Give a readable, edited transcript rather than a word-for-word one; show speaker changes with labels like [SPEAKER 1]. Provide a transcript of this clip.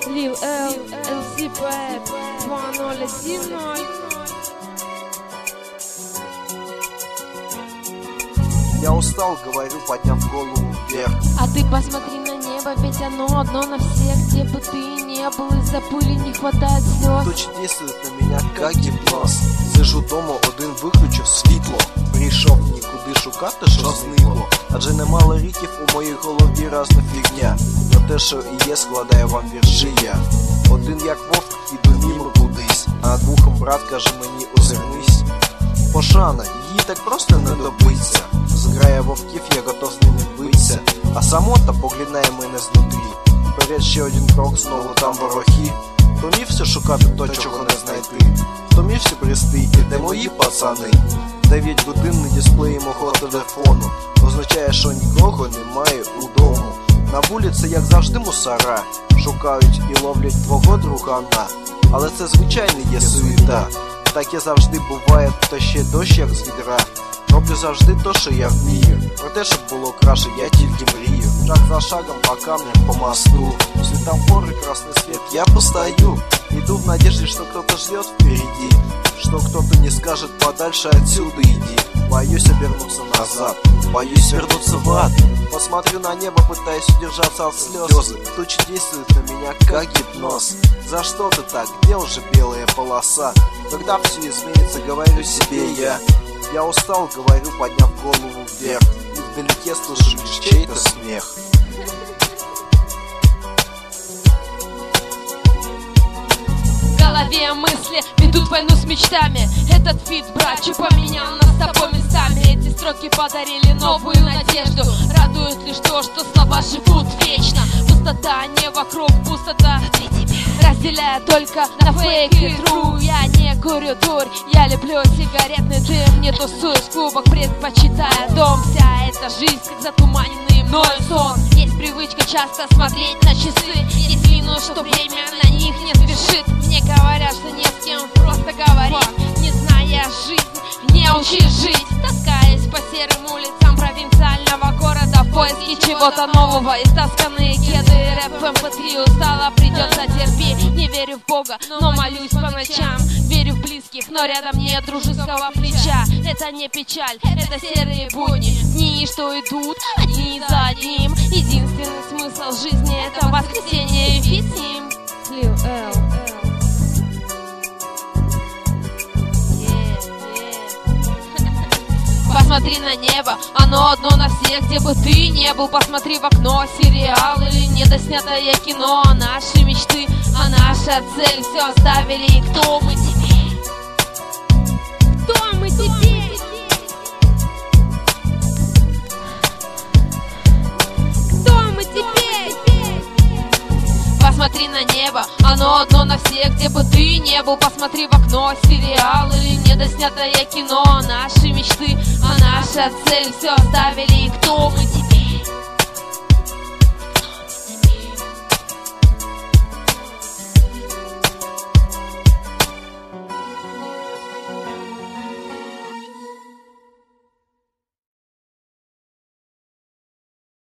[SPEAKER 1] Lil L, LC Poet, 2070.
[SPEAKER 2] Я устал, говорю, подняв голову вверх.
[SPEAKER 1] А ты посмотри на небо, ведь оно одно на всех. Где бы ты ни был, из-за пыли не хватает слез.
[SPEAKER 2] Тучі действует на меня, как гіпноз. Сижу дома, один виключив світло. Прийшов нікуди шукати, що зникло. Адже немало ріків у моїй голові разна фігня. Про те, що і є, складає вам вірші я. Один як вовк, іду мимо кудись. А над вухом брат каже мені, озирнись. Пошана, її так просто не добиться. Зграя вовків, я готов з ними битися. А самота поглядає мене знутрі. Вперед ще один крок, знову там ворохи. Втомівся шукати то, чого не знайти. Втомівся брести, і де мої пацани. 9 годин на дисплеї мого телефону. Означає, що нікого немає удому. На вулиці, як завжди, мусора. Шукають і ловлять твого другана. Але це звичайно є суєта. Таке завжди буває, то ще дощ як з відра. Роблю завжди то, що я вмію. Про те, щоб було краще, я тільки мрію. Шаг за шагом по камням, по мосту. Светофоры, красный свет, я постою. Иду в надежде, что кто-то ждет впереди. Что кто-то не скажет, подальше отсюда иди. Боюсь обернуться назад, боюсь вернуться в ад. Посмотрю на небо, пытаясь удержаться от слез. Тучи действуют на меня, как гипноз. За что ты так? Где уже белая полоса? Когда все изменится, говорю себе я. Я устал, говорю, подняв голову вверх. И вдалеке слышу лишь чей-то смех.
[SPEAKER 1] В голове мысли ведут войну с мечтами. Этот фит, братче, поменял нас с тобой местами. Эти строки подарили новую надежду. Радует лишь то, что слова живут вечно. Пустота, не вокруг, пустота разделяя только на фейк и тру. Я не курю дурь, я люблю сигаретный дым. Не тусуюсь в клубах, предпочитая дом. Вся эта жизнь, как затуманенный мною сон. Есть привычка часто смотреть на часы. Есть минус, что время на них не спешит. Мне говорят, что не с кем просто говорить. Не зная жизнь, не учись жить. Таскаясь по серым улицам провинциального города в поиске чего-то нового. Истасканные кеды, рэп в MP3 устала, придется терпеть. Не верю в Бога, но молюсь по ночам. Верю в близких, но рядом нет дружеского плеча. Это не печаль, это серые будни. Дни, что идут одни за одним. Единственный смысл жизни — это воскресенье и фит с ним. Lil L. Посмотри на небо, оно одно на всех. Где бы ты не был, посмотри в окно. Сериал или недоснятое кино. Наши мечты, а наша цель все оставили. И кто мы теперь? Кто мы теперь? Кто мы теперь? Посмотри на небо, оно одно на всех. Где бы ты не был, посмотри в окно. Сериал или недоснятое кино. Наши мечты, а наша цель все оставили. И кто мы теперь?